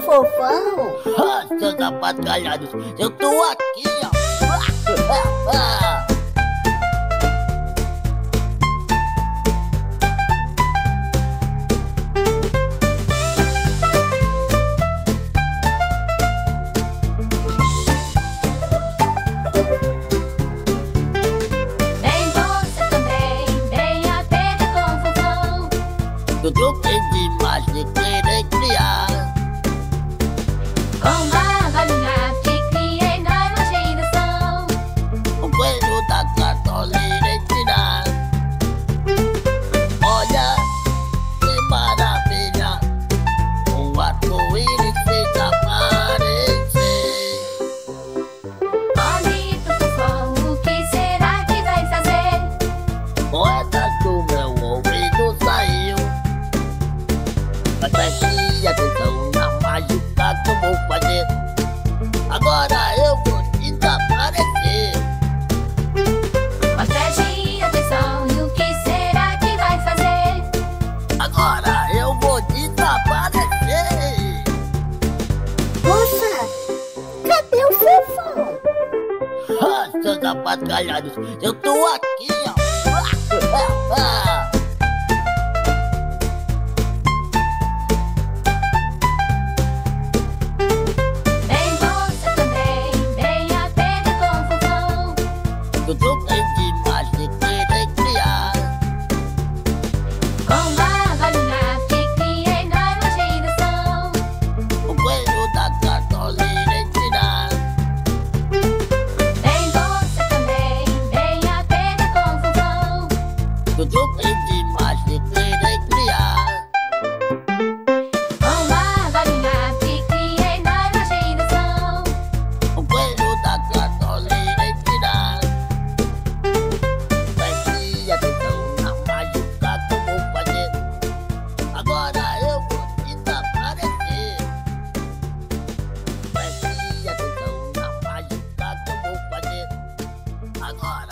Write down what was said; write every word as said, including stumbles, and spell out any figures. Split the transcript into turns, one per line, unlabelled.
fofão?
Ah, seus apacalhados, eu tô aqui, ó.
Vem você também, vem aprender com o fofão.
Tudo tem demais de querer criar.
Com uma galinha que criei na imaginação.
O coelho da cartolina ensinar. Olha, que maravilha, um arco-íris fez aparecer.
Olhe pro fofão, o que será que vai fazer?
Poetas do meu ouvido saiu. Mas preste atenção na mágica que eu vou fazer. Agora eu vou desaparecer.
Mas preste atenção no que será que vai fazer?
Agora eu vou desaparecer.
Poxa, cadê o fofão?
Ah, seus apacalhados, eu tô aqui, ó.
Vem você também, vem aprender com o fofão.
Tudo tem demais de querer criar.
Com uma galinha que criei na imaginação.
O coelho da cartolina ensinar.
Vem você também, vem aprender com o fofão.
Tudo tem demais de querer criar.
Com uma galinha que criei na imaginação.
O coelho da cartolina ensinar. Preste atenção na mágica que eu vou fazer. Agora eu vou desaparecer. Preste atenção na mágica que eu vou fazer. Agora